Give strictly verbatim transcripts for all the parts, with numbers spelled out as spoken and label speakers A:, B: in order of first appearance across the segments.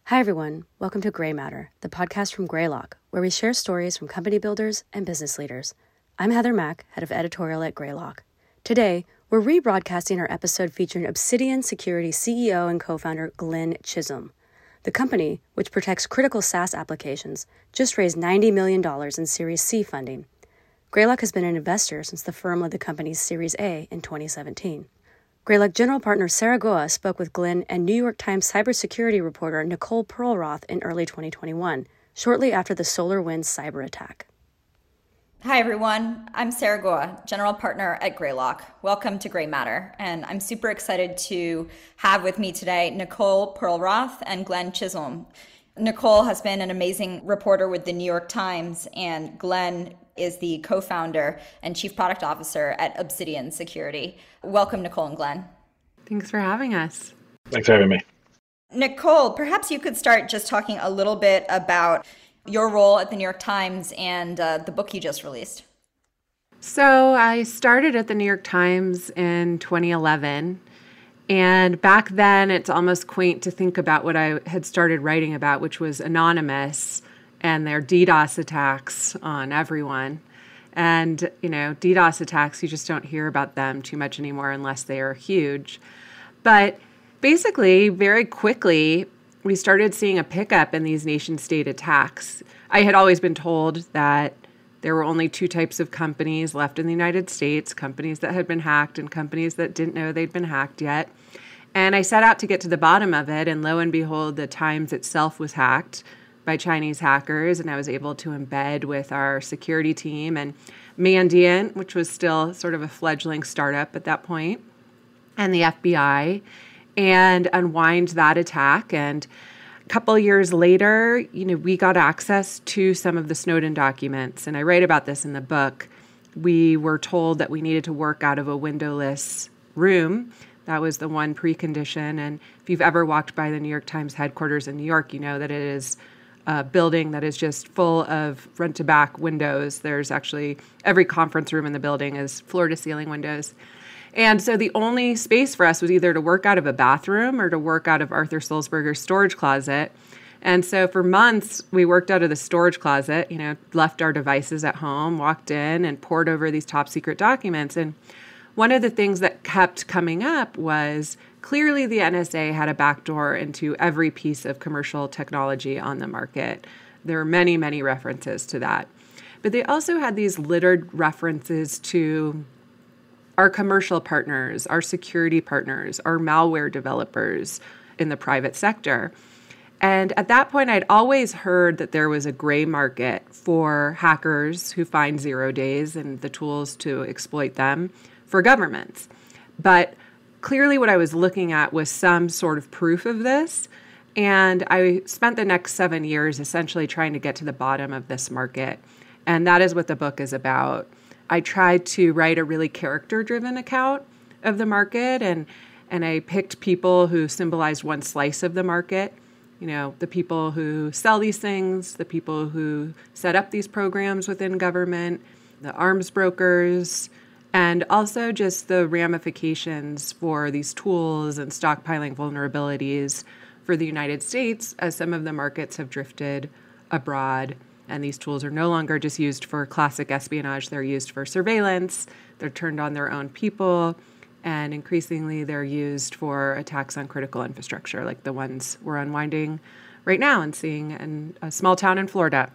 A: Hi, everyone. Welcome to Gray Matter, the podcast from Greylock, where we share stories from company builders and business leaders. I'm Heather Mack, head of editorial at Greylock. Today, we're rebroadcasting our episode featuring Obsidian Security C E O and co-founder Glenn Chisholm. The company, which protects critical SaaS applications, just raised ninety million dollars in Series C funding. Greylock has been an investor since the firm led the company's Series A in twenty seventeen. Greylock general partner Sarah Goa spoke with Glenn and New York Times cybersecurity reporter Nicole Perlroth in early twenty twenty-one, shortly after the SolarWinds cyber attack.
B: Hi, everyone. I'm Sarah Goa, general partner at Greylock. Welcome to Gray Matter. And I'm super excited to have with me today Nicole Perlroth and Glenn Chisholm. Nicole has been an amazing reporter with the New York Times, and Glenn is the co-founder and chief product officer at Obsidian Security. Welcome, Nicole and Glenn.
C: Thanks for having us.
D: Thanks for having me.
B: Nicole, perhaps you could start just talking a little bit about your role at the New York Times and uh, the book you just released.
C: So I started at the New York Times in twenty eleven. And back then, it's almost quaint to think about what I had started writing about, which was Anonymous and their DDoS attacks on everyone. And, you know, DDoS attacks, you just don't hear about them too much anymore unless they are huge. But basically, very quickly, we started seeing a pickup in these nation-state attacks. I had always been told that there were only two types of companies left in the United States, companies that had been hacked and companies that didn't know they'd been hacked yet. And I set out to get to the bottom of it, and lo and behold, the Times itself was hacked by Chinese hackers, and I was able to embed with our security team and Mandiant, which was still sort of a fledgling startup at that point, and the F B I, and unwind that attack. And a couple years later, you know, we got access to some of the Snowden documents, and I write about this in the book. We were told that we needed to work out of a windowless room. That was the one precondition. And if you've ever walked by the New York Times headquarters in New York, you know that it is a building that is just full of front-to-back windows. There's actually every conference room in the building is floor-to-ceiling windows. And so the only space for us was either to work out of a bathroom or to work out of Arthur Sulzberger's storage closet. And so for months, we worked out of the storage closet, you know, left our devices at home, walked in and pored over these top secret documents. And one of the things that kept coming up was clearly the N S A had a backdoor into every piece of commercial technology on the market. There are many, many references to that. But they also had these littered references to our commercial partners, our security partners, our malware developers in the private sector. And at that point, I'd always heard that there was a gray market for hackers who find zero days and the tools to exploit them for governments. But clearly what I was looking at was some sort of proof of this. And I spent the next seven years essentially trying to get to the bottom of this market. And that is what the book is about. I tried to write a really character-driven account of the market, and and I picked people who symbolized one slice of the market. You know, the people who sell these things, the people who set up these programs within government, the arms brokers, and also just the ramifications for these tools and stockpiling vulnerabilities for the United States as some of the markets have drifted abroad. And these tools are no longer just used for classic espionage. They're used for surveillance. They're turned on their own people. And increasingly, they're used for attacks on critical infrastructure, like the ones we're unwinding right now and seeing in a small town in Florida.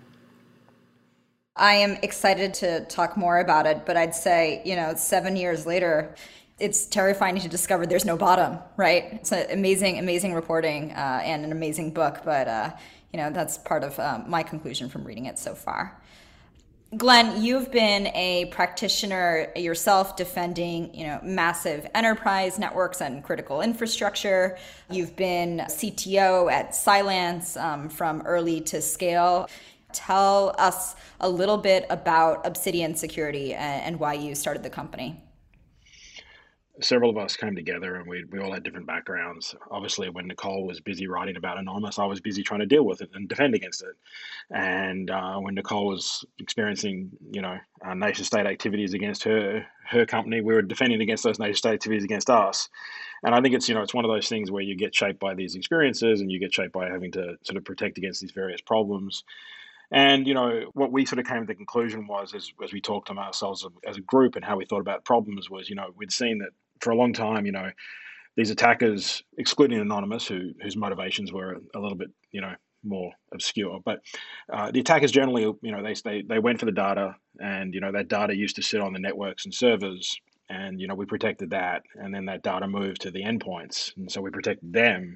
B: I am excited to talk more about it, but I'd say, you know, seven years later, it's terrifying to discover there's no bottom, right? It's an amazing, amazing reporting uh, and an amazing book, but uh, you know, that's part of um, my conclusion from reading it so far. Glenn, you've been a practitioner yourself defending, you know, massive enterprise networks and critical infrastructure. You've been C T O at Cylance um, from early to scale. Tell us a little bit about Obsidian Security and, and why you started the company.
D: Several of us came together and we we all had different backgrounds. Obviously, when Nicole was busy writing about Anonymous, I was busy trying to deal with it and defend against it. And uh, when Nicole was experiencing, you know, uh, nation state activities against her her company, we were defending against those nation state activities against us. And I think it's, you know, it's one of those things where you get shaped by these experiences and you get shaped by having to sort of protect against these various problems. And, you know, what we sort of came to the conclusion was, as, as we talked to ourselves as a group and how we thought about problems was, you know, we'd seen that for a long time, you know, these attackers, excluding Anonymous, who whose motivations were a little bit, you know, more obscure, but uh, the attackers generally, you know, they, they they went for the data, and you know that data used to sit on the networks and servers, and you know we protected that, and then that data moved to the endpoints, and so we protected them,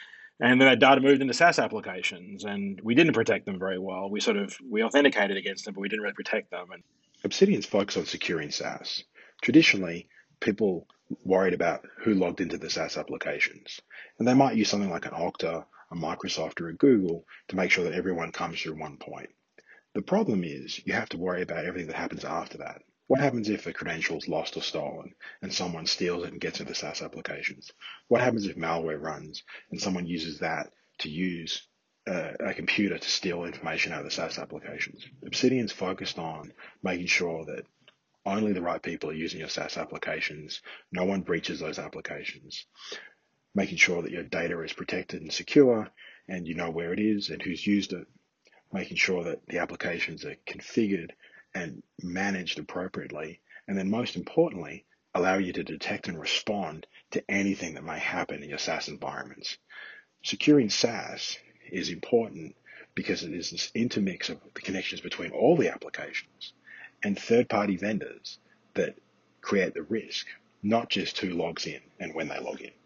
D: and then that data moved into SaaS applications, and we didn't protect them very well. We sort of we authenticated against them, but we didn't really protect them. And
E: Obsidian's focus on securing SaaS. Traditionally, people worried about who logged into the SaaS applications, and they might use something like an Okta, a Microsoft, or a Google to make sure that everyone comes through one point. The problem is you have to worry about everything that happens after that. What happens if a credential is lost or stolen and someone steals it and gets into SaaS applications? What happens if malware runs and someone uses that to use uh, a computer to steal information out of the SaaS applications? Obsidian's focused on making sure that only the right people are using your SaaS applications. No one breaches those applications. Making sure that your data is protected and secure and you know where it is and who's used it. Making sure that the applications are configured and managed appropriately. And then most importantly, allow you to detect and respond to anything that may happen in your SaaS environments. Securing SaaS is important because it is this intermix of the connections between all the applications and third-party vendors that create the risk, not just who logs in and when they log in.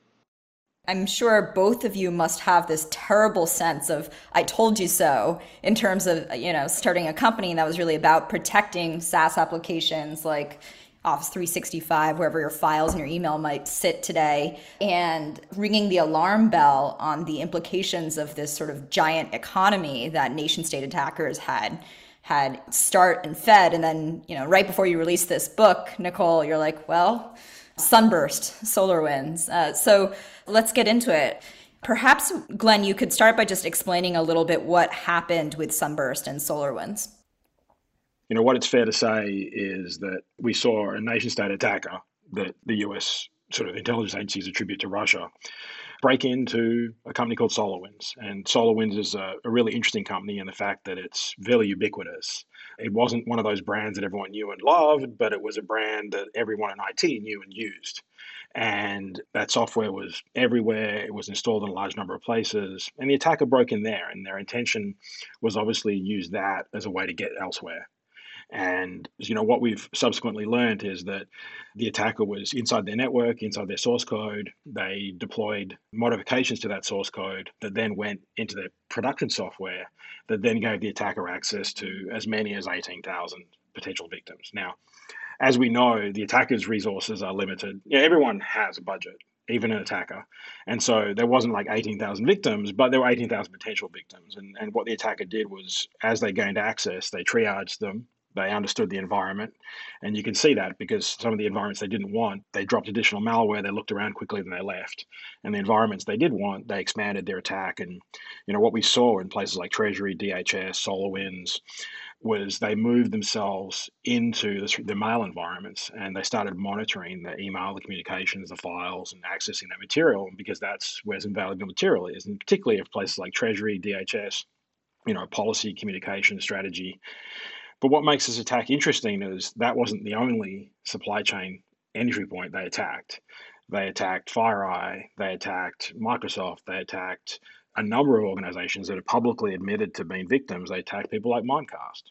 B: I'm sure both of you must have this terrible sense of I told you so in terms of, you know, starting a company that was really about protecting SaaS applications like Office three sixty-five, wherever your files and your email might sit today, and ringing the alarm bell on the implications of this sort of giant economy that nation state attackers had had start and fed. And then, you know, right before you released this book, Nicole, you're like, well, Sunburst, SolarWinds. Uh, so let's get into it. Perhaps, Glenn, you could start by just explaining a little bit what happened with Sunburst and SolarWinds.
D: You know, what it's fair to say is that we saw a nation-state attacker that the U S sort of intelligence agencies attribute to Russia break into a company called SolarWinds. And SolarWinds is a, a really interesting company in the fact that it's fairly ubiquitous. It wasn't one of those brands that everyone knew and loved, but it was a brand that everyone in I T knew and used. And that software was everywhere. It was installed in a large number of places. And the attacker broke in there. And their intention was obviously use that as a way to get elsewhere. And, you know, what we've subsequently learned is that the attacker was inside their network, inside their source code. They deployed modifications to that source code that then went into their production software that then gave the attacker access to as many as eighteen thousand potential victims. Now, as we know, the attacker's resources are limited. Yeah, everyone has a budget, even an attacker. And so there wasn't like eighteen thousand victims, but there were eighteen thousand potential victims. And, and what the attacker did was, as they gained access, they triaged them. They understood the environment, and you can see that because some of the environments they didn't want, they dropped additional malware, they looked around quickly, then they left. And the environments they did want, they expanded their attack. And, you know, what we saw in places like Treasury, D H S, SolarWinds, was they moved themselves into the, the mail environments, and they started monitoring the email, the communications, the files, and accessing that material, because that's where some valuable material is. And particularly if places like Treasury, D H S, you know, policy, communication, strategy. But what makes this attack interesting is that wasn't the only supply chain entry point they attacked. They attacked FireEye, they attacked Microsoft, they attacked a number of organizations that have publicly admitted to being victims. They attacked people like Mimecast.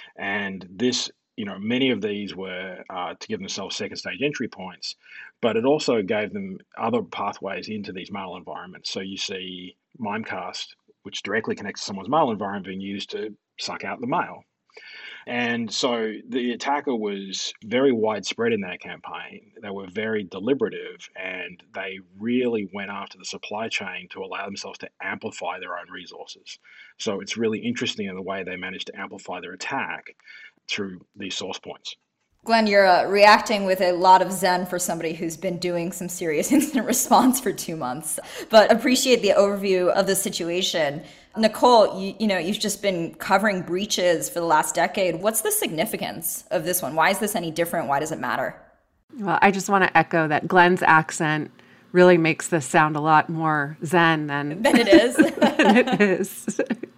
D: And this, you know, many of these were uh, to give themselves second stage entry points, but it also gave them other pathways into these mail environments. So you see Mimecast, which directly connects to someone's mail environment, being used to suck out the mail. And so the attacker was very widespread in that campaign. They were very deliberative, and they really went after the supply chain to allow themselves to amplify their own resources. So it's really interesting in the way they managed to amplify their attack through these source points.
B: Glenn, you're uh, reacting with a lot of zen for somebody who's been doing some serious incident response for two months, but appreciate the overview of the situation. Nicole, you, you know, you've just been covering breaches for the last decade. What's the significance of this one? Why is this any different? Why does it matter?
C: Well, I just want to echo that Glenn's accent really makes this sound a lot more zen than,
B: than it is.
C: than it is.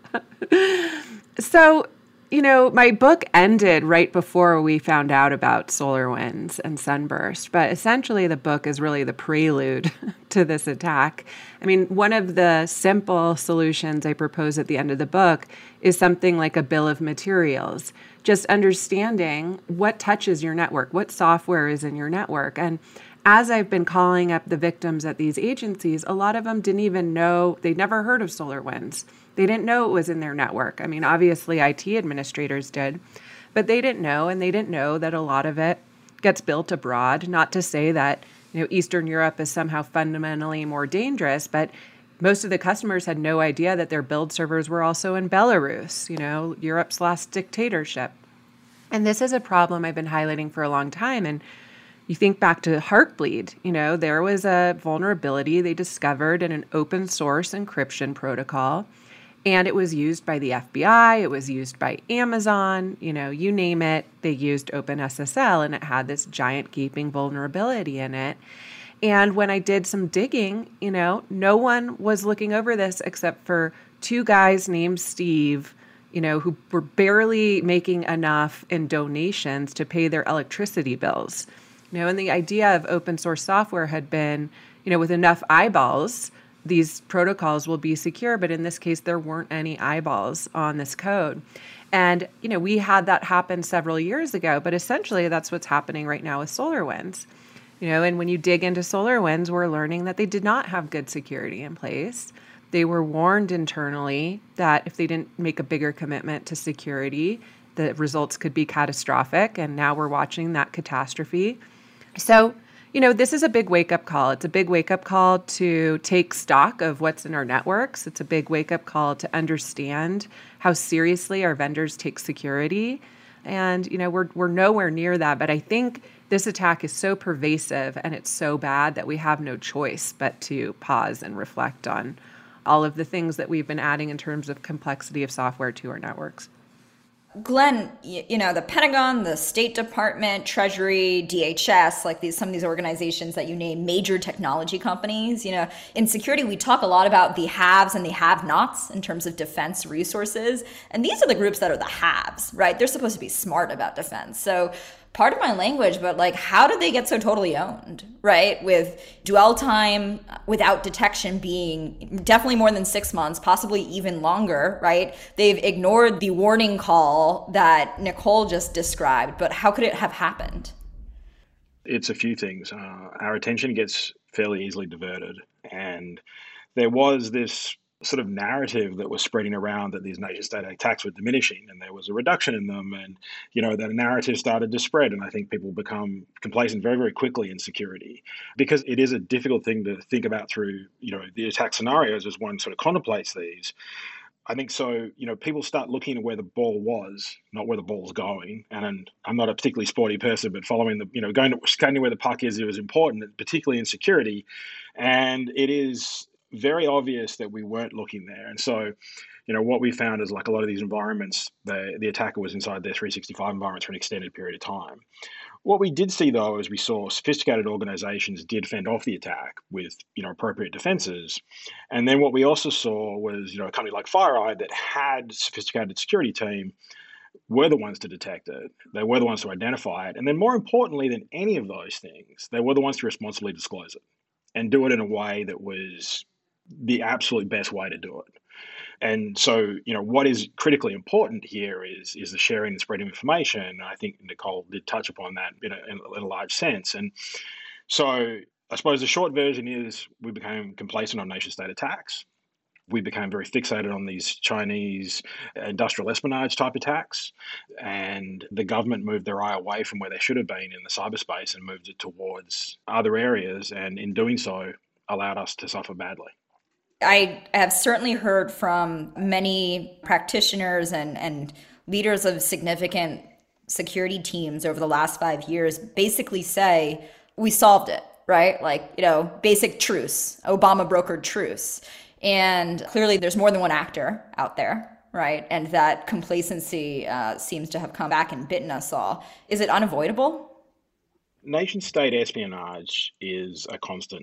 C: So, you know, my book ended right before we found out about SolarWinds and Sunburst, but essentially the book is really the prelude to this attack. I mean, one of the simple solutions I propose at the end of the book is something like a bill of materials, just understanding what touches your network, what software is in your network. And as I've been calling up the victims at these agencies, a lot of them didn't even know, they'd never heard of SolarWinds. They didn't know it was in their network. I mean, obviously I T administrators did, but they didn't know, and they didn't know that a lot of it gets built abroad. Not to say that, you know, Eastern Europe is somehow fundamentally more dangerous, but most of the customers had no idea that their build servers were also in Belarus, you know, Europe's last dictatorship. And this is a problem I've been highlighting for a long time. And you think back to Heartbleed, you know, there was a vulnerability they discovered in an open source encryption protocol. And it was used by the F B I, it was used by Amazon, you know, you name it, they used OpenSSL, and it had this giant gaping vulnerability in it. And when I did some digging, you know, no one was looking over this except for two guys named Steve, you know, who were barely making enough in donations to pay their electricity bills. You know, and the idea of open source software had been, you know, with enough eyeballs, these protocols will be secure, but in this case, there weren't any eyeballs on this code. And, you know, we had that happen several years ago, but essentially that's what's happening right now with SolarWinds. You know, and when you dig into SolarWinds, we're learning that they did not have good security in place. They were warned internally that if they didn't make a bigger commitment to security, the results could be catastrophic. And now we're watching that catastrophe. So, you know, this is a big wake-up call. It's a big wake-up call to take stock of what's in our networks. It's a big wake-up call to understand how seriously our vendors take security. And, you know, we're we're nowhere near that. But I think this attack is so pervasive and it's so bad that we have no choice but to pause and reflect on all of the things that we've been adding in terms of complexity of software to our networks.
B: Glenn, you know, the Pentagon, the State Department, Treasury, D H S, like these, some of these organizations that you name, major technology companies, you know, in security, we talk a lot about the haves and the have-nots in terms of defense resources. And these are the groups that are the haves, right? They're supposed to be smart about defense. So part of my language, but like, how did they get so totally owned, right? With dwell time without detection being definitely more than six months, possibly even longer, right? They've ignored the warning call that Nicole just described, but how could it have happened?
D: It's a few things. Uh, our attention gets fairly easily diverted. And there was this sort of narrative that was spreading around that these nation state attacks were diminishing and there was a reduction in them, and you know that narrative started to spread, and I think people become complacent very very quickly in security because it is a difficult thing to think about through you know the attack scenarios as one sort of contemplates these. I think so, you know, people start looking at where the ball was, not where the ball's going. And I'm not a particularly sporty person, but following the, you know, going to scanning where the puck is, it was important, particularly in security. And it is very obvious that we weren't looking there. And so, you know, what we found is like a lot of these environments, the, the attacker was inside their three sixty-five environments for an extended period of time. What we did see, though, is we saw sophisticated organizations did fend off the attack with, you know, appropriate defenses. And then what we also saw was, you know, a company like FireEye that had a sophisticated security team were the ones to detect it. They were the ones to identify it. And then more importantly than any of those things, they were the ones to responsibly disclose it and do it in a way that was the absolute best way to do it. And so, you know, what is critically important here is is the sharing and spreading of information. I think Nicole did touch upon that in a, in a large sense. And so I suppose the short version is we became complacent on nation-state attacks. We became very fixated on these Chinese industrial espionage type attacks. And the government moved their eye away from where they should have been in the cyberspace and moved it towards other areas. And in doing so, allowed us to suffer badly.
B: I have certainly heard from many practitioners and, and leaders of significant security teams over the last five years basically say, we solved it, right? Like, you know, basic truce, Obama brokered truce. And clearly there's more than one actor out there, right? And that complacency uh, seems to have come back and bitten us all. Is it unavoidable?
D: Nation-state espionage is a constant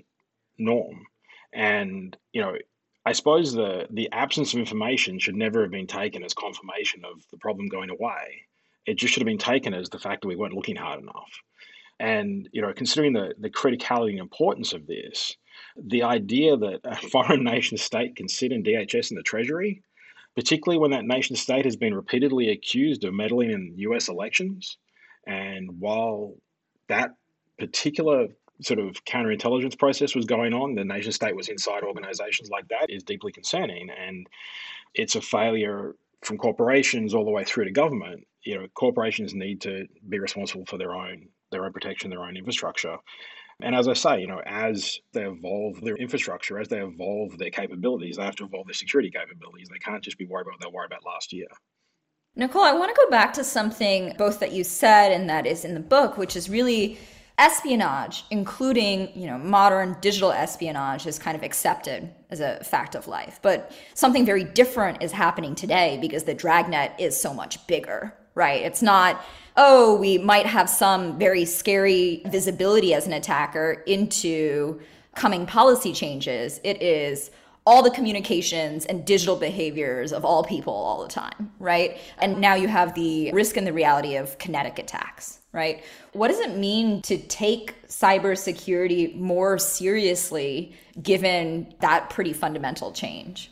D: norm. And, you know, I suppose the the absence of information should never have been taken as confirmation of the problem going away. It just should have been taken as the fact that we weren't looking hard enough. And, you know, considering the, the criticality and importance of this, the idea that a foreign nation state can sit in D H S and the Treasury, particularly when that nation state has been repeatedly accused of meddling in U S elections. And while that particular sort of counterintelligence process was going on, the nation state was inside organizations like that, is deeply concerning. And it's a failure from corporations all the way through to government. You know, corporations need to be responsible for their own their own protection, their own infrastructure. And as I say, you know, as they evolve their infrastructure, as they evolve their capabilities, they have to evolve their security capabilities. They can't just be worried about what they worried about last year.
B: Nicole, I want to go back to something both that you said and that is in the book, which is really espionage, including, you know, modern digital espionage, is kind of accepted as a fact of life. But something very different is happening today because the dragnet is so much bigger, right? It's not, oh, we might have some very scary visibility as an attacker into coming policy changes. It is all the communications and digital behaviors of all people all the time, right? And now you have the risk and the reality of kinetic attacks, right? What does it mean to take cybersecurity more seriously given that pretty fundamental change?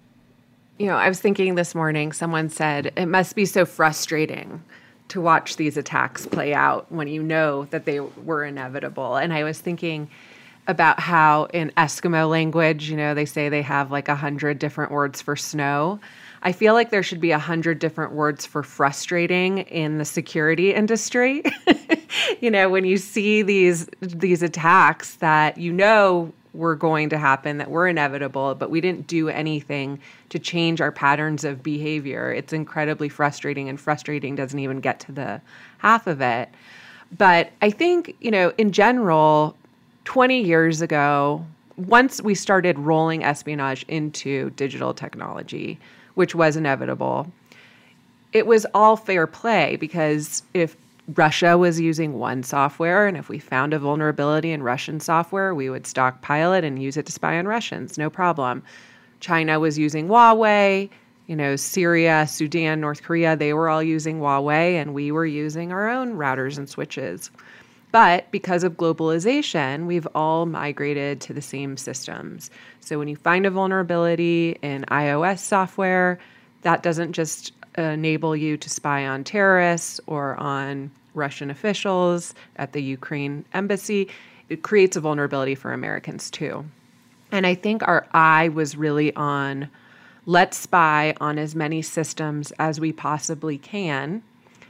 C: You know, I was thinking this morning, someone said, it must be so frustrating to watch these attacks play out when you know that they were inevitable. And I was thinking about how in Eskimo language, you know, they say they have like a hundred different words for snow. I feel like there should be a hundred different words for frustrating in the security industry. You know, when you see these these attacks that you know were going to happen, that were inevitable, but we didn't do anything to change our patterns of behavior. It's incredibly frustrating, and frustrating doesn't even get to the half of it. But I think, you know, in general, twenty years ago, once we started rolling espionage into digital technology, which was inevitable, it was all fair play, because if Russia was using one software, and if we found a vulnerability in Russian software, we would stockpile it and use it to spy on Russians, no problem. China was using Huawei, you know, Syria, Sudan, North Korea, they were all using Huawei, and we were using our own routers and switches. But because of globalization, we've all migrated to the same systems. So when you find a vulnerability in iOS software, that doesn't just enable you to spy on terrorists or on Russian officials at the Ukraine embassy. It creates a vulnerability for Americans too. And I think our eye was really on, let's spy on as many systems as we possibly can,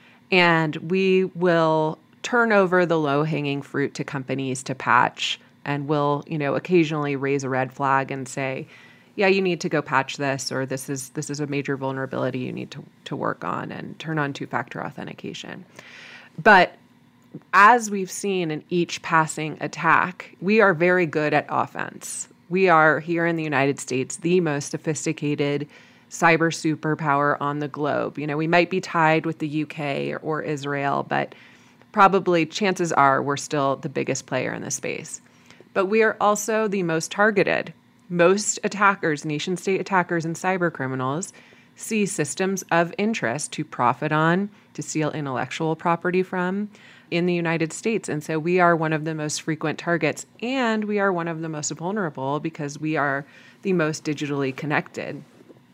C: and we will turn over the low-hanging fruit to companies to patch, and we'll, you know, occasionally raise a red flag and say, yeah, you need to go patch this, or this is this is a major vulnerability you need to, to work on, and turn on two-factor authentication. But as we've seen in each passing attack, we are very good at offense. We are, here in the United States, the most sophisticated cyber superpower on the globe. You know, we might be tied with the U K or, or Israel, but probably chances are we're still the biggest player in the space. But we are also the most targeted. Most attackers, nation-state attackers and cyber criminals, see systems of interest to profit on, to steal intellectual property from in the United States. And so we are one of the most frequent targets, and we are one of the most vulnerable because we are the most digitally connected.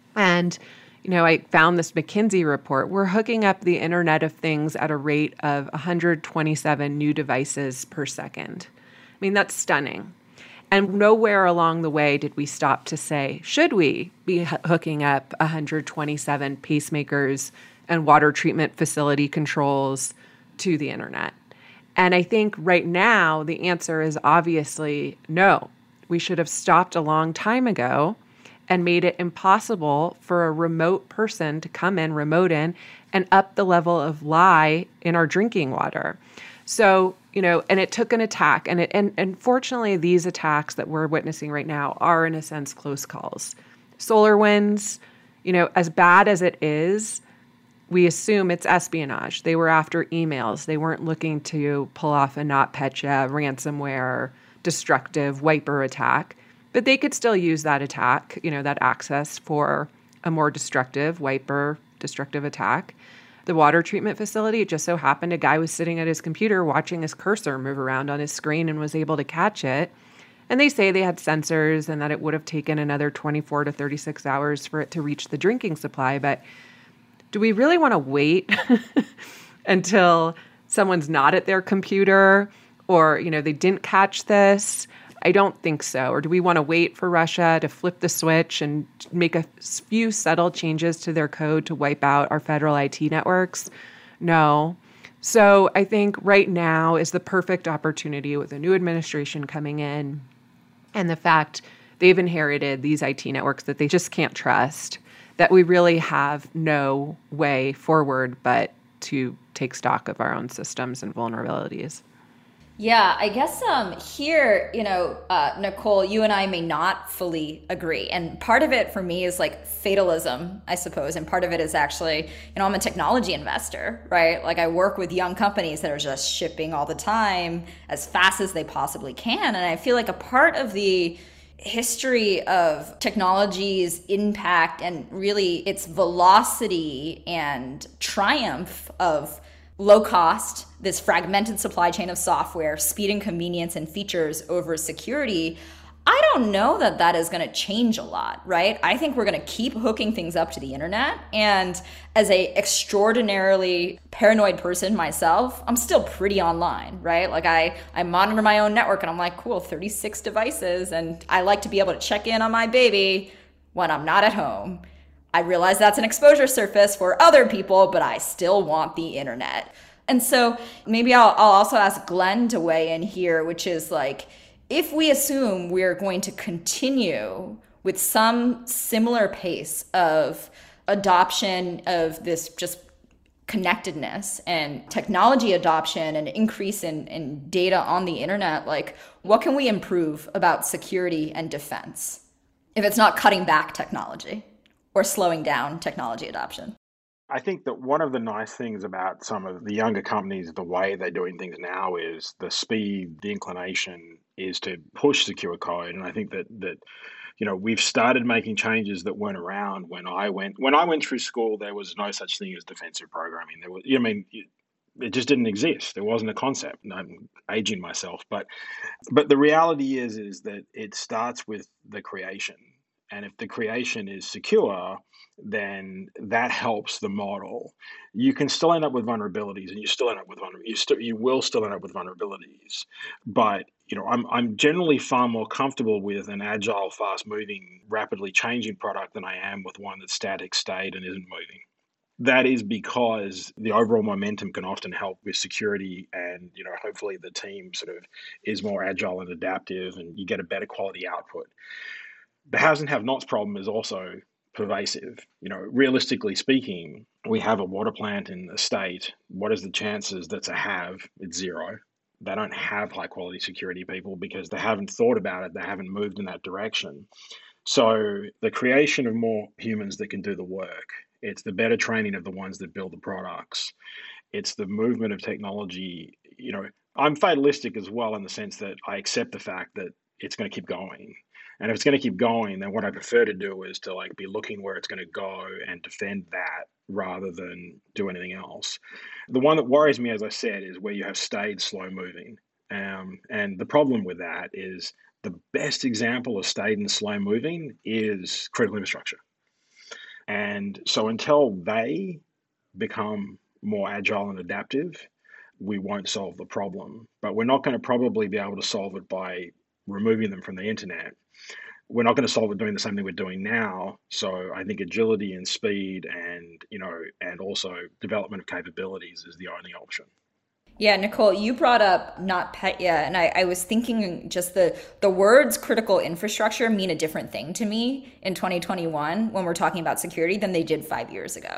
C: And you know, I found this McKinsey report. We're hooking up the Internet of Things at a rate of one hundred twenty-seven new devices per second. I mean, that's stunning. And nowhere along the way did we stop to say, should we be hooking up one hundred twenty-seven pacemakers and water treatment facility controls to the internet? And I think right now the answer is obviously no. We should have stopped a long time ago and made it impossible for a remote person to come in, remote in, and up the level of lie in our drinking water. So, you know, and it took an attack. And, it, and, and fortunately, these attacks that we're witnessing right now are, in a sense, close calls. SolarWinds, you know, as bad as it is, we assume it's espionage. They were after emails. They weren't looking to pull off a NotPetya ransomware destructive wiper attack, but they could still use that attack, you know, that access for a more destructive wiper destructive attack. The water treatment facility, it just so happened a guy was sitting at his computer watching his cursor move around on his screen and was able to catch it. And they say they had sensors and that it would have taken another twenty-four to thirty-six hours for it to reach the drinking supply. But do we really want to wait until someone's not at their computer or, you know, they didn't catch this? I don't think so. Or do we want to wait for Russia to flip the switch and make a few subtle changes to their code to wipe out our federal I T networks? No. So I think right now is the perfect opportunity with a new administration coming in and the fact they've inherited these I T networks that they just can't trust, that we really have no way forward but to take stock of our own systems and vulnerabilities.
B: Yeah, I guess um, here, you know, uh, Nicole, you and I may not fully agree. And part of it for me is like fatalism, I suppose. And part of it is actually, you know, I'm a technology investor, right? Like I work with young companies that are just shipping all the time as fast as they possibly can. And I feel like a part of the history of technology's impact and really its velocity and triumph of low cost, this fragmented supply chain of software, speed and convenience and features over security, I don't know that that is going to change a lot, right? I think we're going to keep hooking things up to the internet. And as a extraordinarily paranoid person myself, I'm still pretty online, right? Like I, I monitor my own network and I'm like, cool, thirty-six devices. And I like to be able to check in on my baby when I'm not at home. I realize that's an exposure surface for other people, but I still want the internet. And so maybe I'll, I'll also ask Glenn to weigh in here, which is like, if we assume we're going to continue with some similar pace of adoption of this just connectedness and technology adoption and increase in, in data on the internet, like what can we improve about security and defense if it's not cutting back technology or slowing down technology adoption?
D: I think that one of the nice things about some of the younger companies, the way they're doing things now is the speed, the inclination is to push secure code. And I think that, that you know, we've started making changes that weren't around when I went, when I went through school, there was no such thing as defensive programming. There was, I mean, it just didn't exist. There wasn't a concept. And I'm aging myself, but, but the reality is, is that it starts with the creation. And if the creation is secure, then that helps the model. You can still end up with vulnerabilities, and you still end up with vulner- you still you will still end up with vulnerabilities. But you know, I'm I'm generally far more comfortable with an agile, fast-moving, rapidly changing product than I am with one that's static state and isn't moving. That is because the overall momentum can often help with security, and you know, hopefully the team sort of is more agile and adaptive, and you get a better quality output. The haves and have-nots problem is also pervasive. You know, realistically speaking, we have a water plant in the state. What is the chances that's a have? It's zero. They don't have high quality security people because they haven't thought about it. They haven't moved in that direction. So the creation of more humans that can do the work, it's the better training of the ones that build the products. It's the movement of technology. You know, I'm fatalistic as well in the sense that I accept the fact that it's going to keep going. And if it's going to keep going, then what I prefer to do is to like be looking where it's going to go and defend that rather than do anything else. The one that worries me, as I said, is where you have stayed slow moving. Um, and the problem with that is the best example of stayed and slow moving is critical infrastructure. And so until they become more agile and adaptive, we won't solve the problem. But we're not going to probably be able to solve it by removing them from the internet. We're not going to solve it doing the same thing we're doing now. So I think agility and speed and, you know, and also development of capabilities is the only option.
B: Yeah, Nicole, you brought up NotPetya, and I, I was thinking just the, the words critical infrastructure mean a different thing to me in twenty twenty-one when we're talking about security than they did five years ago,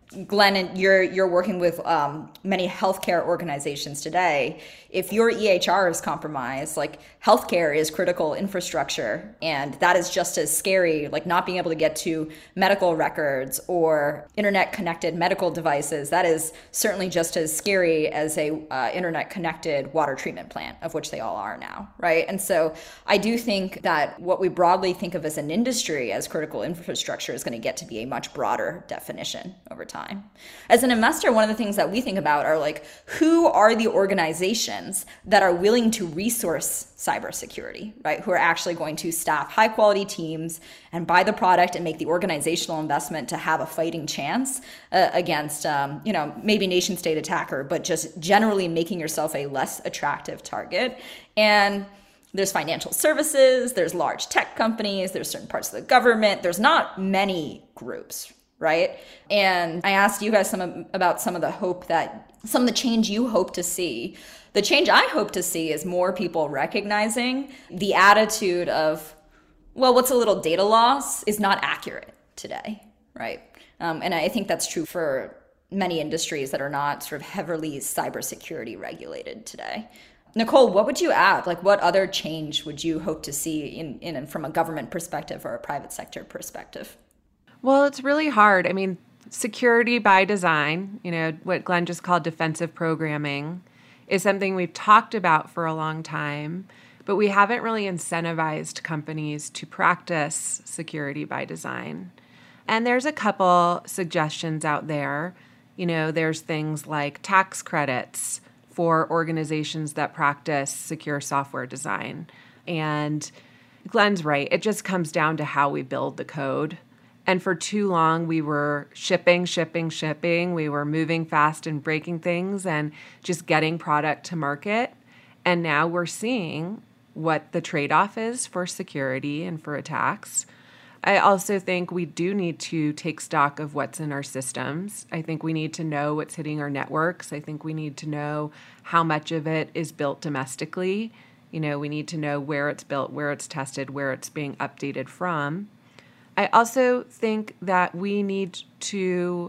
B: Glenn, you're you're working with um, many healthcare organizations today. If your E H R is compromised, like healthcare is critical infrastructure, and that is just as scary, like not being able to get to medical records or internet connected medical devices. That is certainly just as scary as a uh, internet connected water treatment plant, of which they all are now, right? And so I do think that what we broadly think of as an industry as critical infrastructure is going to get to be a much broader definition over time. As an investor, one of the things that we think about are like, who are the organizations that are willing to resource cybersecurity, right? Who are actually going to staff high quality teams and buy the product and make the organizational investment to have a fighting chance uh, against, um, you know, maybe nation state attacker, but just generally making yourself a less attractive target. And there's financial services, there's large tech companies, there's certain parts of the government. There's not many groups, right? And I asked you guys some about some of the hope that, some of the change you hope to see. The change I hope to see is more people recognizing the attitude of, well, what's a little data loss is not accurate today, right? Um, and I think that's true for many industries that are not sort of heavily cybersecurity regulated today. Nicole, what would you add? Like, what other change would you hope to see in, in from a government perspective or a private sector perspective?
C: Well, it's really hard. I mean, security by design, you know, what Glenn just called defensive programming, is something we've talked about for a long time, but we haven't really incentivized companies to practice security by design. And there's a couple suggestions out there. You know, there's things like tax credits for organizations that practice secure software design. And Glenn's right. It just comes down to how we build the code. And for too long, we were shipping, shipping, shipping. We were moving fast and breaking things and just getting product to market. And now we're seeing what the trade-off is for security and for attacks. I also think we do need to take stock of what's in our systems. I think we need to know what's hitting our networks. I think we need to know how much of it is built domestically. You know, we need to know where it's built, where it's tested, where it's being updated from. I also think that we need to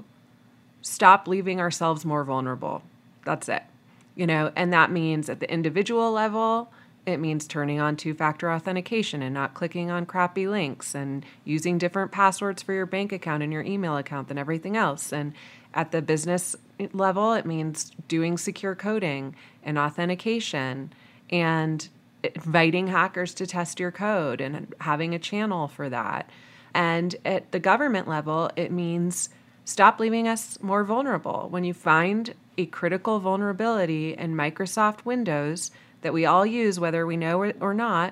C: stop leaving ourselves more vulnerable. That's it. You know, and that means at the individual level, it means turning on two-factor authentication and not clicking on crappy links and using different passwords for your bank account and your email account than everything else. And at the business level, it means doing secure coding and authentication and inviting hackers to test your code and having a channel for that. And at the government level, it means stop leaving us more vulnerable. When you find a critical vulnerability in Microsoft Windows that we all use, whether we know it or not,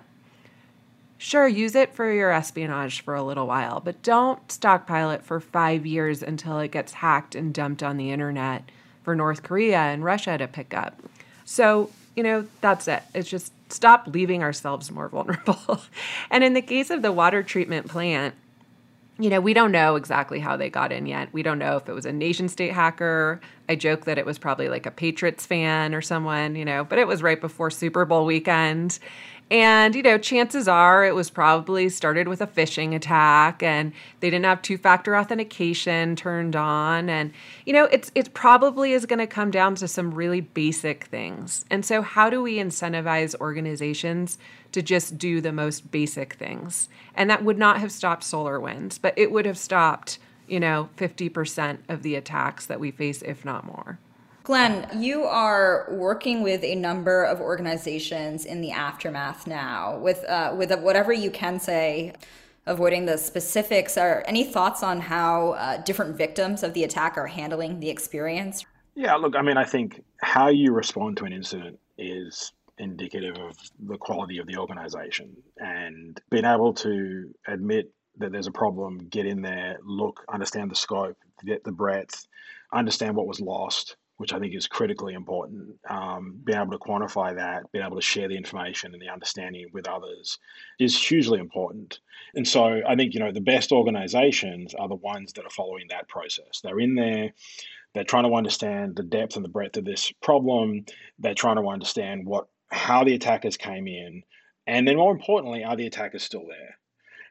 C: sure, use it for your espionage for a little while, but don't stockpile it for five years until it gets hacked and dumped on the internet for North Korea and Russia to pick up. So, you know, that's it. It's just stop leaving ourselves more vulnerable. And in the case of the water treatment plant, you know, we don't know exactly how they got in yet. We don't know if it was a nation state hacker. I joke that it was probably like a Patriots fan or someone, you know, but it was right before Super Bowl weekend. And, you know, chances are it was probably started with a phishing attack and they didn't have two-factor authentication turned on. And, you know, it's it probably is going to come down to some really basic things. And so how do we incentivize organizations to just do the most basic things? And that would not have stopped SolarWinds, but it would have stopped, you know, fifty percent of the attacks that we face, if not more.
B: Glenn, you are working with a number of organizations in the aftermath now. With uh, with whatever you can say, avoiding the specifics, are any thoughts on how uh, different victims of the attack are handling the experience?
D: Yeah, look, I mean, I think how you respond to an incident is indicative of the quality of the organization, and being able to admit that there's a problem, get in there, look, understand the scope, get the breadth, understand what was lost, which I think is critically important. Um, being able to quantify that, being able to share the information and the understanding with others is hugely important. And so I think, you know, the best organizations are the ones that are following that process. They're in there, they're trying to understand the depth and the breadth of this problem. They're trying to understand what how the attackers came in. And then more importantly, are the attackers still there?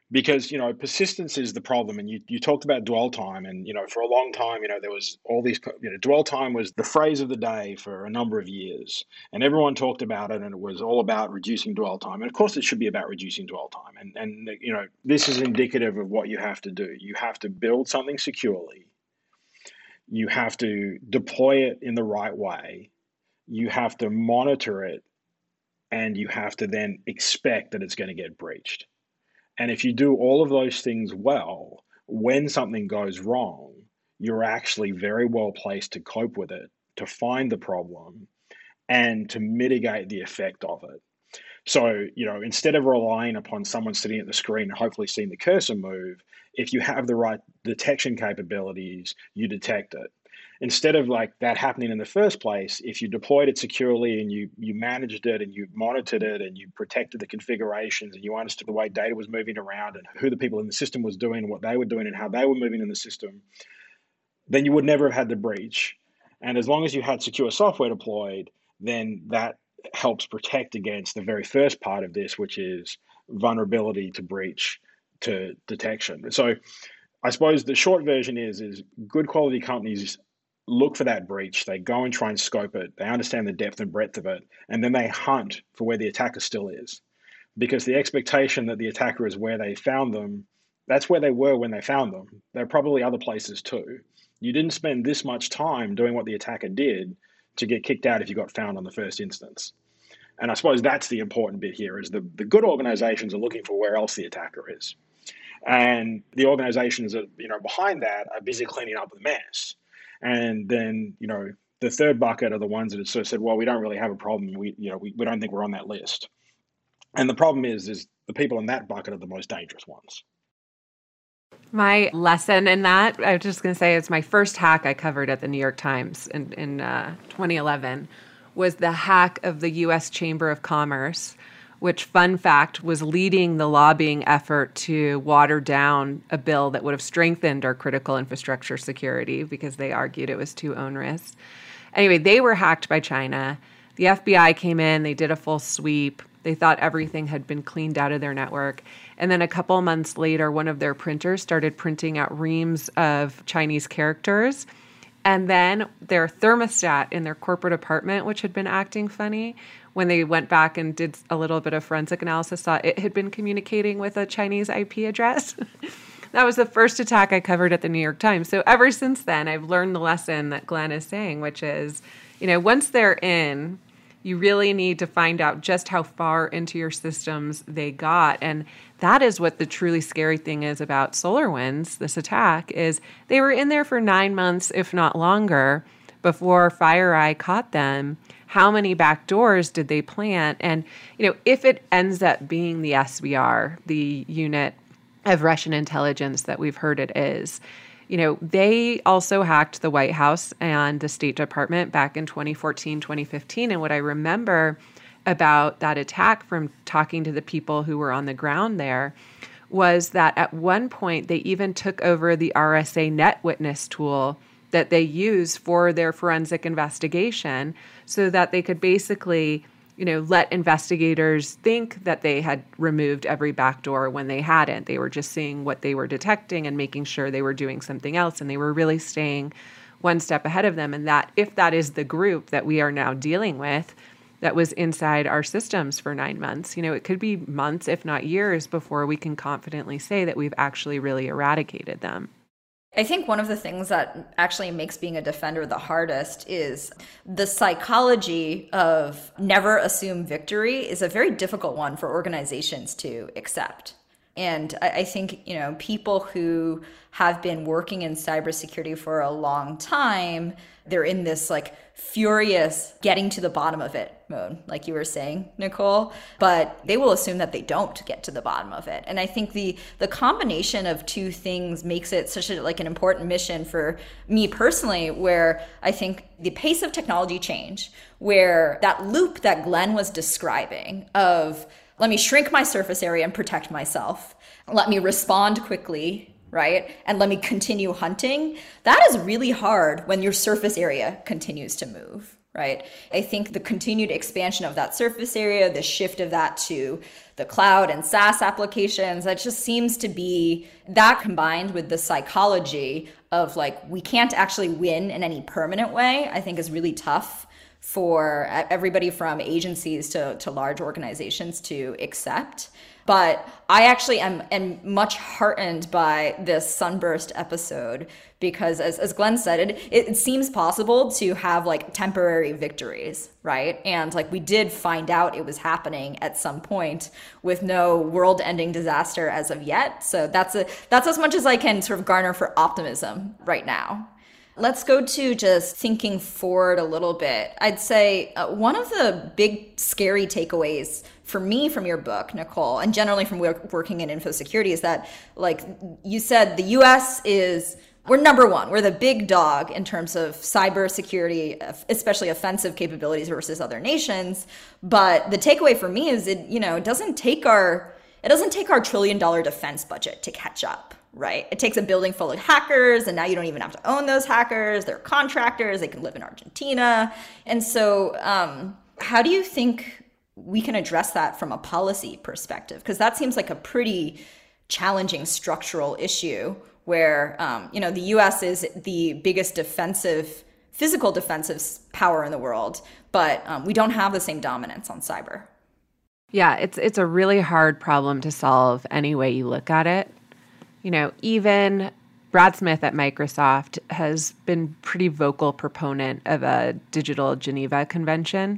D: because, you know, persistence is the problem. And you, you talked about dwell time, and, you know, for a long time, you know, there was all these, you know, dwell time was the phrase of the day for a number of years, and everyone talked about it, and it was all about reducing dwell time. And of course it should be about reducing dwell time. And, and, you know, this is indicative of what you have to do. You have to build something securely. You have to deploy it in the right way. You have to monitor it, and you have to then expect that it's going to get breached. And if you do all of those things well, when something goes wrong, you're actually very well placed to cope with it, to find the problem, and to mitigate the effect of it. So, you know, instead of relying upon someone sitting at the screen and hopefully seeing the cursor move, if you have the right detection capabilities, you detect it. Instead of like that happening in the first place, if you deployed it securely and you you managed it and you monitored it and you protected the configurations and you understood the way data was moving around and who the people in the system was doing and what they were doing and how they were moving in the system, then you would never have had the breach. And as long as you had secure software deployed, then that helps protect against the very first part of this, which is vulnerability to breach to detection. So I suppose the short version is, is good quality companies look for that breach. They go and try and scope it. They understand the depth and breadth of it. And then they hunt for where the attacker still is. Because the expectation that the attacker is where they found them, that's where they were when they found them. There are probably other places too. You didn't spend this much time doing what the attacker did to get kicked out if you got found on the first instance. And I suppose that's the important bit here, is the, the good organizations are looking for where else the attacker is. And the organizations that, you know, behind that are busy cleaning up the mess. And then, you know, the third bucket are the ones that have sort of said, well, we don't really have a problem. We, you know, we, we don't think we're on that list. And the problem is, is the people in that bucket are the most dangerous ones.
C: My lesson in that, I was just going to say, it's my first hack I covered at the New York Times in, in uh, twenty eleven, was the hack of the U S Chamber of Commerce, which, fun fact, was leading the lobbying effort to water down a bill that would have strengthened our critical infrastructure security because they argued it was too onerous. Anyway, they were hacked by China. The F B I came in, they did a full sweep. They thought everything had been cleaned out of their network. And then a couple months later, one of their printers started printing out reams of Chinese characters. And then their thermostat in their corporate apartment, which had been acting funny, when they went back and did a little bit of forensic analysis, thought it had been communicating with a Chinese I P address. That was the first attack I covered at the New York Times. So ever since then, I've learned the lesson that Glenn is saying, which is, you know, once they're in, you really need to find out just how far into your systems they got. And that is what the truly scary thing is about SolarWinds, this attack, is they were in there for nine months, if not longer, before FireEye caught them. How many back doors did they plant? And, you know, if it ends up being the S V R, the unit of Russian intelligence that we've heard it is, you know, they also hacked the White House and the State Department back in twenty fourteen, twenty fifteen. And what I remember about that attack from talking to the people who were on the ground there was that at one point they even took over the R S A NetWitness tool that they use for their forensic investigation so that they could basically, you know, let investigators think that they had removed every backdoor when they hadn't. They were just seeing what they were detecting and making sure they were doing something else. And they were really staying one step ahead of them. And that if that is the group that we are now dealing with that was inside our systems for nine months, you know, it could be months, if not years, before we can confidently say that we've actually really eradicated them.
B: I think one of the things that actually makes being a defender the hardest is the psychology of never assume victory is a very difficult one for organizations to accept. And I think, you know, people who have been working in cybersecurity for a long time, they're in this like furious getting to the bottom of it mode, like you were saying, Nicole, but they will assume that they don't get to the bottom of it. And I think the the combination of two things makes it such a like an important mission for me personally, where I think the pace of technology change, where that loop that Glenn was describing of let me shrink my surface area and protect myself, let me respond quickly, right? And let me continue hunting. That is really hard when your surface area continues to move, right? I think the continued expansion of that surface area, the shift of that to the cloud and SaaS applications, that just seems to be that combined with the psychology of like, we can't actually win in any permanent way, I think is really tough for everybody from agencies to, to large organizations to accept. But I actually am, am much heartened by this Sunburst episode because, as, as Glenn said, it, it seems possible to have like temporary victories, right? And like we did find out it was happening at some point with no world-ending disaster as of yet. So that's a that's as much as I can sort of garner for optimism right now. Let's go to just thinking forward a little bit. I'd say uh, one of the big scary takeaways for me from your book, Nicole, and generally from work, working in info security is that, like you said, the U S is, we're number one. We're the big dog in terms of cybersecurity, especially offensive capabilities versus other nations. But the takeaway for me is it, you know, it doesn't take our, it doesn't take our trillion dollar defense budget to catch up. Right? It takes a building full of hackers, and now you don't even have to own those hackers. They're contractors. They can live in Argentina. And so um, how do you think we can address that from a policy perspective? Because that seems like a pretty challenging structural issue where, um, you know, the U S is the biggest defensive, physical defensive power in the world, but um, we don't have the same dominance on cyber.
C: Yeah, it's it's a really hard problem to solve any way you look at it. You know, even Brad Smith at Microsoft has been pretty vocal proponent of a digital Geneva Convention.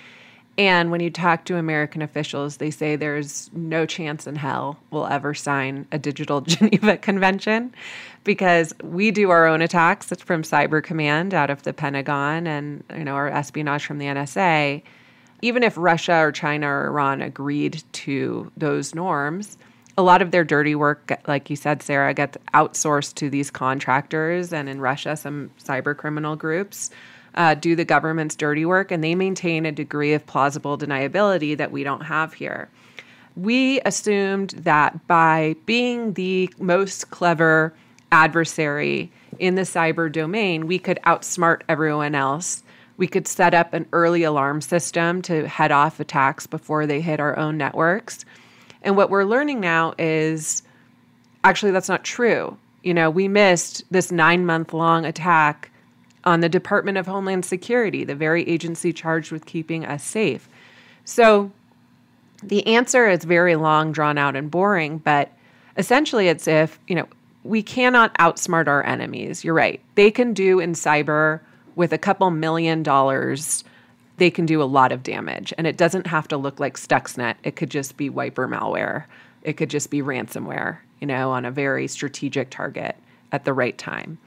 C: And when you talk to American officials, they say there's no chance in hell we'll ever sign a digital Geneva Convention because we do our own attacks from Cyber Command out of the Pentagon and, you know, our espionage from the N S A. Even if Russia or China or Iran agreed to those norms, a lot of their dirty work, like you said, Sarah, gets outsourced to these contractors. And in Russia, some cyber criminal groups uh, do the government's dirty work, and they maintain a degree of plausible deniability that we don't have here. We assumed that by being the most clever adversary in the cyber domain, we could outsmart everyone else. We could set up an early alarm system to head off attacks before they hit our own networks. And what we're learning now is actually that's not true. You know, we missed this nine-month-long attack on the Department of Homeland Security, the very agency charged with keeping us safe. So the answer is very long, drawn out, and boring, but essentially it's if, you know, we cannot outsmart our enemies. You're right. They can do in cyber with a couple million dollars, they can do a lot of damage. And it doesn't have to look like Stuxnet. It could just be wiper malware. It could just be ransomware, you know, on a very strategic target at the right time.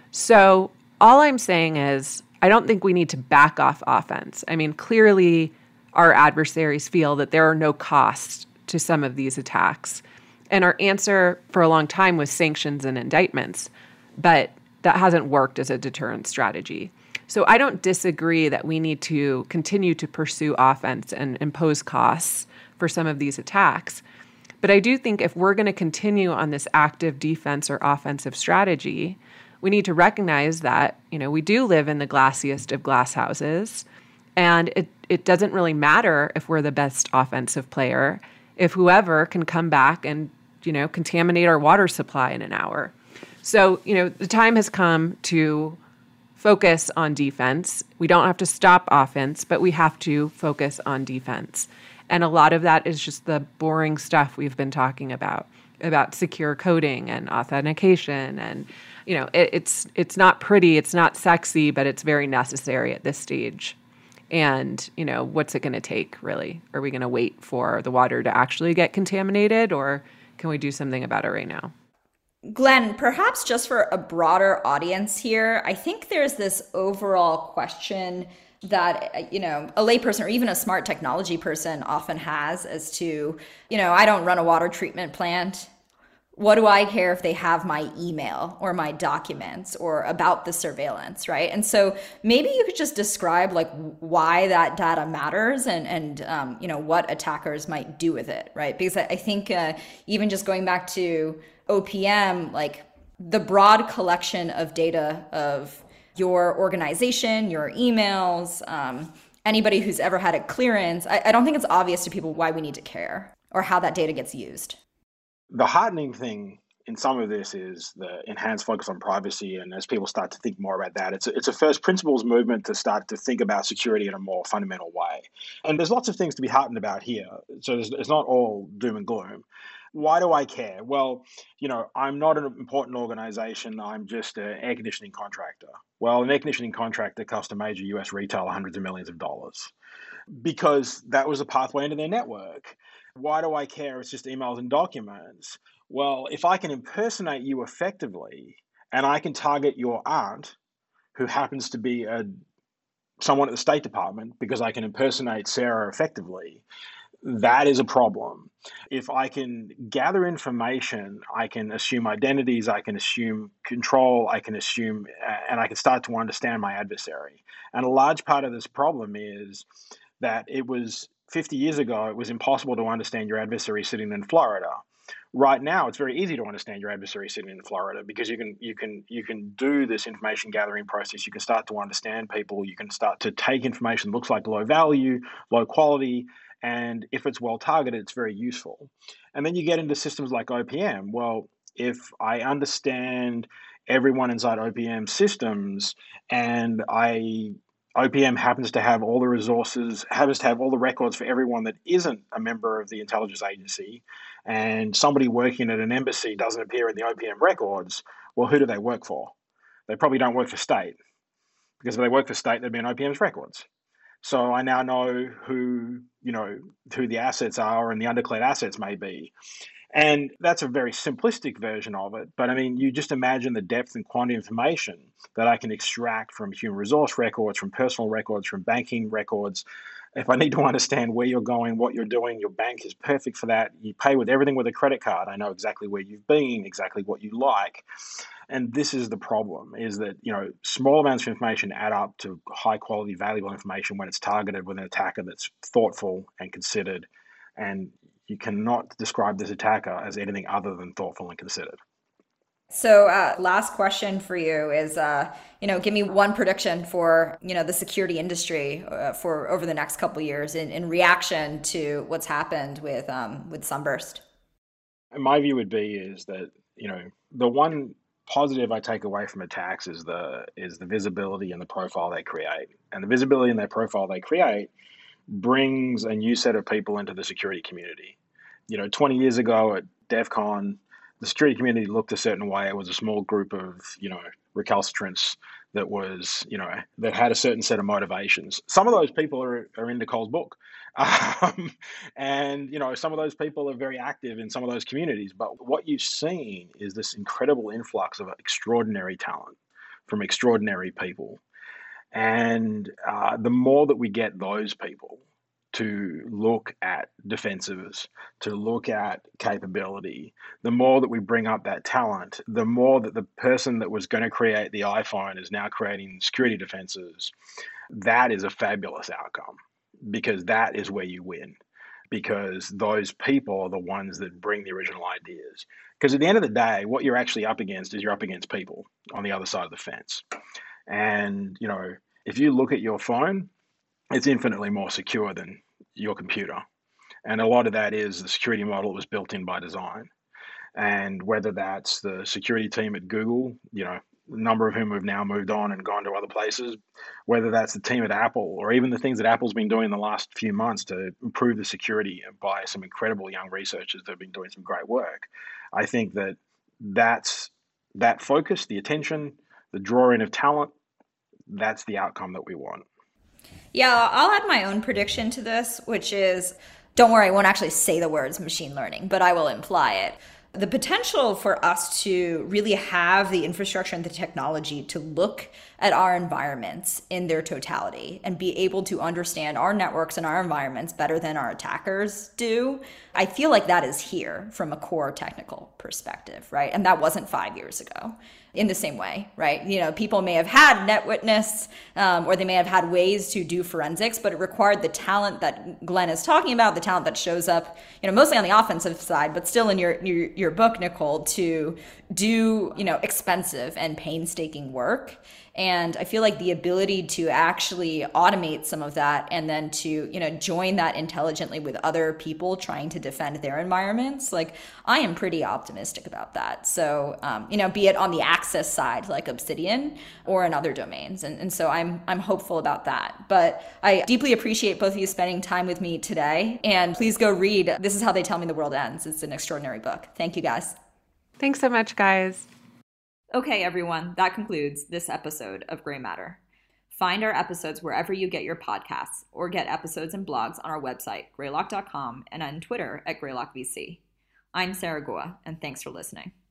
C: So all I'm saying is I don't think we need to back off offense. I mean, clearly our adversaries feel that there are no costs to some of these attacks. And our answer for a long time was sanctions and indictments. But that hasn't worked as a deterrent strategy. So I don't disagree that we need to continue to pursue offense and impose costs for some of these attacks. But I do think if we're going to continue on this active defense or offensive strategy, we need to recognize that, you know, we do live in the glassiest of glass houses, and it, it doesn't really matter if we're the best offensive player if whoever can come back and, you know, contaminate our water supply in an hour. So, you know, the time has come to focus on defense. We don't have to stop offense, but we have to focus on defense. And a lot of that is just the boring stuff we've been talking about, about secure coding and authentication. And, you know, it, it's it's not pretty, it's not sexy, but it's very necessary at this stage. And, you know, what's it going to take, really? Are we going to wait for the water to actually get contaminated, or can we do something about it right now?
B: Glenn, perhaps just for a broader audience here, I think there's this overall question that, you know, a layperson or even a smart technology person often has as to, you know, I don't run a water treatment plant. What do I care if they have my email or my documents or about the surveillance, right? And so maybe you could just describe like why that data matters and, and um, you know, what attackers might do with it, right? Because I, I think uh, even just going back to O P M, like the broad collection of data of your organization, your emails, um, anybody who's ever had a clearance, I, I don't think it's obvious to people why we need to care or how that data gets used.
D: The heartening thing in some of this is the enhanced focus on privacy. And as people start to think more about that, it's a, it's a first principles movement to start to think about security in a more fundamental way. And there's lots of things to be heartened about here. So it's, it's not all doom and gloom. Why do I care? Well, you know, I'm not an important organization. I'm just an air conditioning contractor. Well, an air conditioning contractor cost a major U S retailer hundreds of millions of dollars because that was a pathway into their network. Why do I care? It's just emails and documents. Well, if I can impersonate you effectively and I can target your aunt, who happens to be a someone at the State Department, because I can impersonate Sarah effectively, that is a problem. If I can gather information, I can assume identities, I can assume control, I can assume, and I can start to understand my adversary. And a large part of this problem is that it was fifty years ago, it was impossible to understand your adversary sitting in Florida. Right now, it's very easy to understand your adversary sitting in Florida because you can you can you can do this information gathering process. You can start to understand people. You can start to take information that looks like low value, low quality, and if it's well targeted, it's very useful. And then you get into systems like O P M. Well, if I understand everyone inside O P M systems and I O P M happens to have all the resources, happens to have all the records for everyone that isn't a member of the intelligence agency, and somebody working at an embassy doesn't appear in the O P M records, well, who do they work for? They probably don't work for state, because if they work for state, they'd be in O P M's records. So I now know who, you know, who the assets are and the undeclared assets may be. And that's a very simplistic version of it. But I mean, you just imagine the depth and quantity of information that I can extract from human resource records, from personal records, from banking records. If I need to understand where you're going, what you're doing, your bank is perfect for that. You pay with everything with a credit card. I know exactly where you've been, exactly what you like. And this is the problem, is that, you know, small amounts of information add up to high quality, valuable information when it's targeted with an attacker that's thoughtful and considered. And you cannot describe this attacker as anything other than thoughtful and considered.
B: So uh, last question for you is, uh, you know, give me one prediction for, you know, the security industry uh, for over the next couple of years in, in reaction to what's happened with um, with Sunburst.
D: And my view would be is that, you know, the one positive I take away from attacks is the is the visibility and the profile they create. And the visibility and their profile they create brings a new set of people into the security community. You know, twenty years ago at DEF CON, the security community looked a certain way. It was a small group of, you know, recalcitrants that was, you know, that had a certain set of motivations. Some of those people are, are in Nicole's book. Um, and, you know, some of those people are very active in some of those communities. But what you've seen is this incredible influx of extraordinary talent from extraordinary people. And uh, the more that we get those people to look at defensives, to look at capability, the more that we bring up that talent, the more that the person that was going to create the iPhone is now creating security defenses. That is a fabulous outcome, because that is where you win, because those people are the ones that bring the original ideas. Because at the end of the day, what you're actually up against is you're up against people on the other side of the fence. And, you know, if you look at your phone, it's infinitely more secure than your computer. And a lot of that is the security model that was built in by design. And whether that's the security team at Google, you know, a number of whom have now moved on and gone to other places, whether that's the team at Apple, or even the things that Apple's been doing in the last few months to improve the security by some incredible young researchers that have been doing some great work. I think that that's that focus, the attention, the drawing of talent, that's the outcome that we want.
B: Yeah, I'll add my own prediction to this, which is, don't worry, I won't actually say the words machine learning, but I will imply it. The potential for us to really have the infrastructure and the technology to look at our environments in their totality and be able to understand our networks and our environments better than our attackers do, I feel like that is here from a core technical perspective, right? And that wasn't five years ago. In the same way, right? You know, people may have had NetWitness um, or they may have had ways to do forensics, but it required the talent that Glenn is talking about, the talent that shows up, you know, mostly on the offensive side, but still in your your, your book, Nicole, to do, you know, expensive and painstaking work. And I feel like the ability to actually automate some of that and then to, you know, join that intelligently with other people trying to defend their environments, like I am pretty optimistic about that. So, um, you know, be it on the access side, like Obsidian, or in other domains. And, and so I'm, I'm hopeful about that. But I deeply appreciate both of you spending time with me today. And please go read This Is How They Tell Me the World Ends. It's an extraordinary book. Thank you, guys.
C: Thanks so much, guys.
B: Okay, everyone, that concludes this episode of Gray Matter. Find our episodes wherever you get your podcasts, or get episodes and blogs on our website, greylock dot com, and on Twitter at greylock V C. I'm Sarah Guo, and thanks for listening.